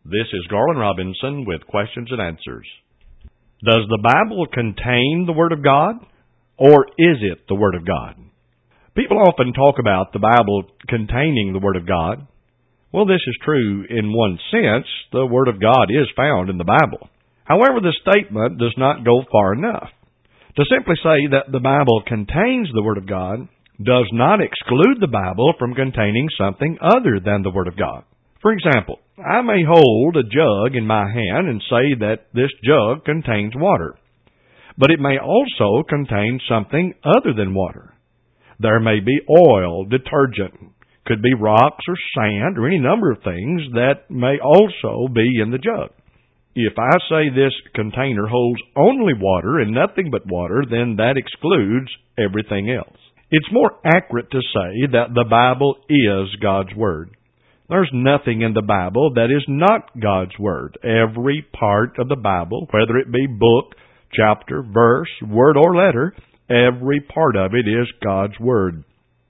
This is Garland Robinson with questions and answers. Does the Bible contain the Word of God, or is it the Word of God? People often talk about the Bible containing the Word of God. Well, this is true in one sense. The Word of God is found in the Bible. However, the statement does not go far enough. To simply say that the Bible contains the Word of God does not exclude the Bible from containing something other than the Word of God. For example, I may hold a jug in my hand and say that this jug contains water, but it may also contain something other than water. There may be oil, detergent, could be rocks or sand or any number of things that may also be in the jug. If I say this container holds only water and nothing but water, then that excludes everything else. It's more accurate to say that the Bible is God's Word. There's nothing in the Bible that is not God's Word. Every part of the Bible, whether it be book, chapter, verse, word, or letter, every part of it is God's Word.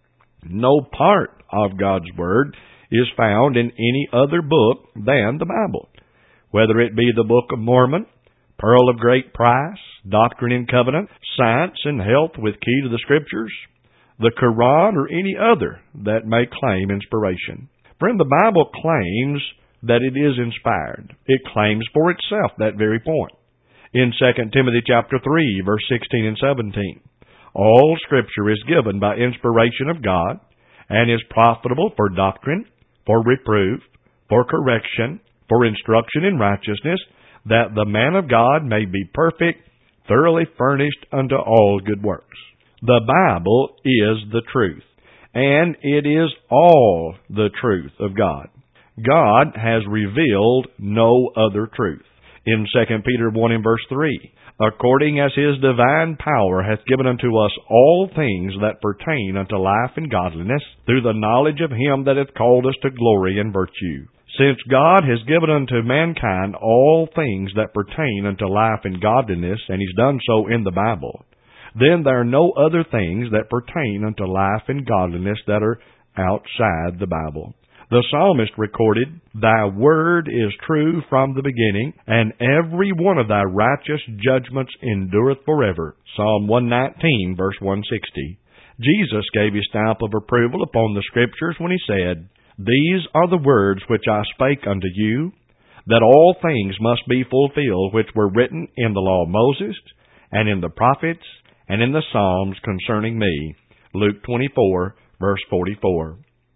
No part of God's Word is found in any other book than the Bible. Whether it be the Book of Mormon, Pearl of Great Price, Doctrine and Covenant, Science and Health with Key to the Scriptures, the Quran, or any other that may claim inspiration. Friend, the Bible claims that it is inspired. It claims for itself that very point. In 2 Timothy chapter 3, verse 16 and 17, all Scripture is given by inspiration of God and is profitable for doctrine, for reproof, for correction, for instruction in righteousness, that the man of God may be perfect, thoroughly furnished unto all good works. The Bible is the truth, and it is all the truth of God. God has revealed no other truth. In 2 Peter 1 and verse 3, according as His divine power hath given unto us all things that pertain unto life and godliness, through the knowledge of Him that hath called us to glory and virtue. Since God has given unto mankind all things that pertain unto life and godliness, and He's done so in the Bible, then there are no other things that pertain unto life and godliness that are outside the Bible. The psalmist recorded, Thy word is true from the beginning, and every one of Thy righteous judgments endureth forever. Psalm 119, verse 160. Jesus gave His stamp of approval upon the Scriptures when He said, These are the words which I spake unto you, that all things must be fulfilled which were written in the law of Moses, and in the prophets, and in the Psalms concerning me. Luke 24, verse 44.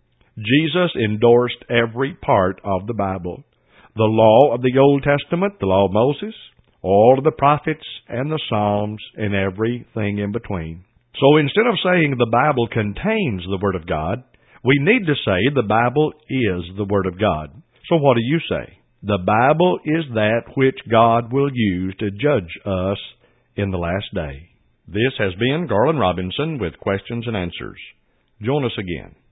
Jesus endorsed every part of the Bible. The law of the Old Testament, the law of Moses, all of the prophets, and the Psalms, and everything in between. So instead of saying the Bible contains the Word of God, we need to say the Bible is the Word of God. So what do you say? The Bible is that which God will use to judge us in the last day. This has been Garland Robinson with questions and answers. Join us again.